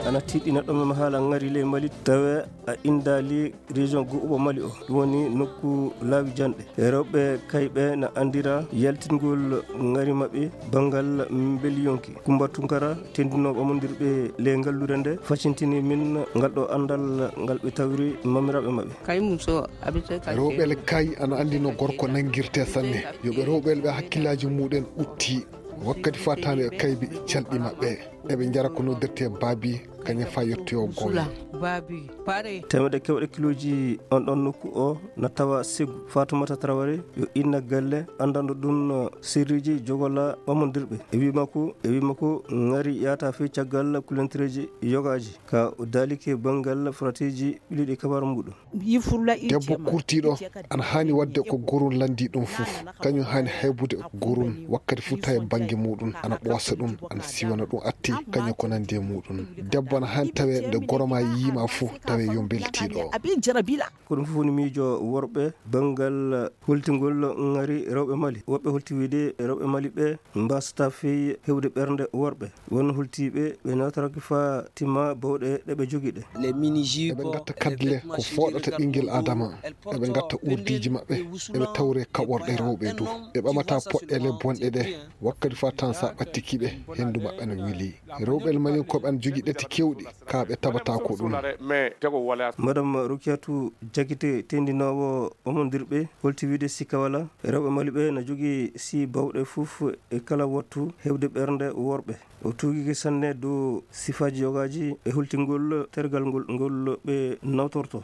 ana tiɗɗina ɗum haala ngari le Mali tawe a indali région Gouba Mali o woni nokku laawi janɗe rewɓe kayɓe na andira yaltingol ngari maɓɓe bangal beeliyonki Coumba Tounkara tendinoɓe amondirɓe le ngallure nde facintini min ngal ɗo andal ngal ɓe tawri mamiraɓe maɓɓe rewɓele kay ana andi no gorko nangirte sanne yoɓe rewɓele ɓe hakkillaji muɗen utti wakkati fatande e kaybi calɗi maɓɓe eɓe jara ko noddirte baabi kañum fa yettoyo golle temedde kewɗe kiloji on ɗon nokku o na tawa Ségou Fatoumata Traoré yo inna galle andando ɗum sirriji jogola ɓamodirɓe e wima ko ngari yata fe caggal kulentereji yogaji ka dalike bangal frateji ɓiliɗi kabaru muɗum debbo kurtiɗo ana hani wadde ko gorun landi ɗum foof kañum hani haybude gorun wakkati fu tawi banggue muɗum ana ɓoosa ɗum ana siwana ɗum atti kañum ko nandi e muɗum debbo ana hani tawe nde goroma yima fou tawe yo beltiɗo ko ɗum fof woni miijo worɓe bangal holtigol ngari rewɓe Mali woɓɓe holti wiide rewɓe Mali ɓe mbasata feyi hewde ɓernde worɓe won holtiɓe ɓe nawtoraki fa timma bawɗe ɗeɓe joguiɗe eɓe gatta kadle ko foɗata ɓinguel adama eɓe gatta urdiji maɓɓe eɓe tawre kaɓorɗe rewɓe dow ɓe ɓamata poɗɗele bonɗe ɗe wakkati fa tan sa ɓattikiɓe hendu maɓɓe ne weeli rewɓe Mali koɓe an jogui ɗetti kewɗi kaɓe tabata ko ɗum madame Rokiatou Diakité tendinowo omondirɓe holti wiide sikka wala rewɓe Mali ɓe na jogui si bawɗe foof e kala wattu hewde ɓernde worɓe o tugui sanne dow sifaji yogaji e holtingol tergal ngol ɓe nawtorto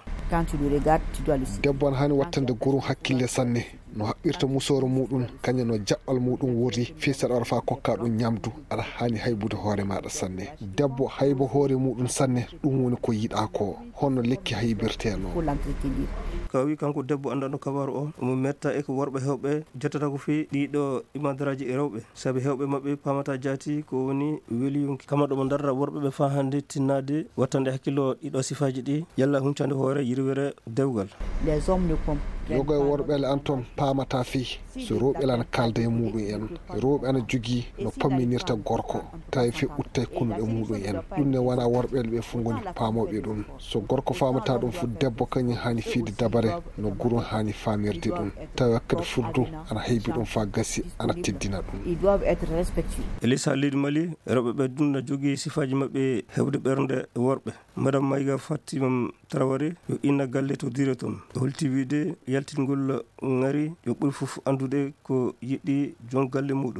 debbo ana hani wattande gorum hakkille sanne no haɓɓirta musoro muɗum kañum no jaɓɓal muɗum wori fi saɗa wara fa kokka ɗum ñamdu aɗa hani haybude hoore maɗa sanne debbo haybo hoore muɗum sanne ɗum woni ko yiɗa ko honno lekki haybirteno ka wi kanko debbo andano kabaru o omo metta e ko worɓe hewɓe jottata ko fi ɗiɗo imadaraji e rewɓe saabi hewɓe mabɓe pamata jaati ko woni weliyonki kama ɗomo darra worɓe ɓe fa hande tinnade wattande hakkillo ɗiɗo sifaji ɗi yalla huncande hoore yirwere dewgal yogo e worɓele an toon pamata fi so rewɓe ana kalda e muɗum en rewɓe ana jogui no pamminirta gorko tawi fe utta e kunnuɗe muɗum en ɗum ne wona worɓele ɓe fof goni pamoɓe ɗum so gorko famata ɗum fu debbo kañum hani fiide dabare no gurum hani famirde ɗum tawi wakkati fuddu ana heybi ɗum fa gassi ana teddina ɗum elisa leydi Mali rewɓe ɓe ɗum na jogui sifaji mabɓe hewde ɓernde worɓe madame Maïga Fatima Traoré yo inna galle to dire toon holti wiide yaltingol ngari yo ɓuuri foof andude ko yiɗɗi jon galle muɗum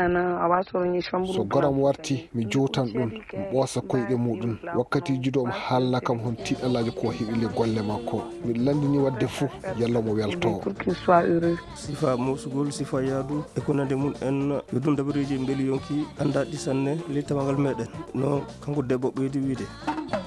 so goram warti mi jowtan ɗum mi ɓoosa koyɗe muɗum wakkati judo omo haalna kam hon tiɗɗalaji ko heɓili golle makko miɗa landini wadde fou yalla mo welto sifa mosugol sifa yaadu e ko nande mum en yo ɗum dabareji beeli yonki anda ɗi sanne ley tawagal meɗen no kanko debbo ɓeydi wiide